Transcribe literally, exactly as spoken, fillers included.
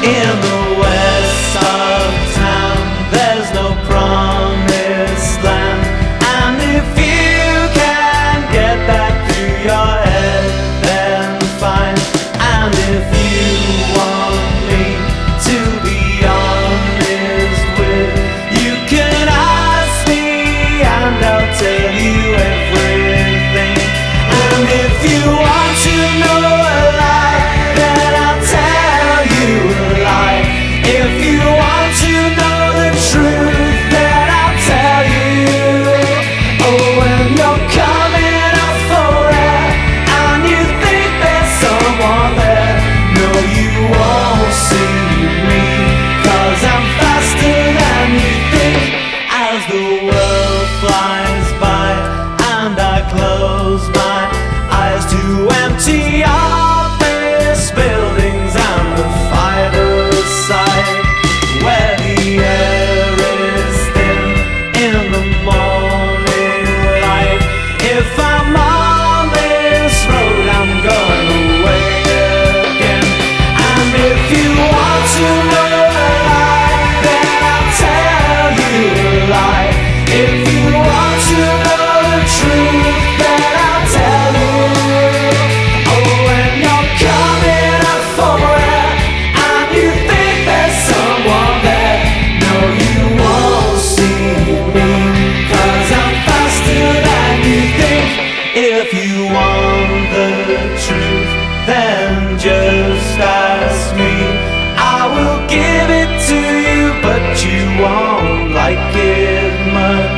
In the west of town, there's no promised land. And if you can get that through your head, then fine. And if you want me to be honest with you, can ask me and I'll tell you everything. And if you want to know a lie, then I'll tell you a lie. If you want to know the truth, then I'll tell you. Oh, when you're coming up for air and you think there's someone there, no, you won't see me, 'cause I'm faster than you think. As the world flies by and I close my eyes to empty office buildings and the five-a-side, where the air is thin in the morning light. If I'm on this road, I'm going away again. And if you want to know a lie, then I'll tell you a lie. If you want to know the truth, then I'll tell you. Oh, when you're coming up for air and you think there's someone there, no, you won't see me, 'cause I'm faster than you think. If you want the truth, then just ask me. I will give it to you, but you won't like it much.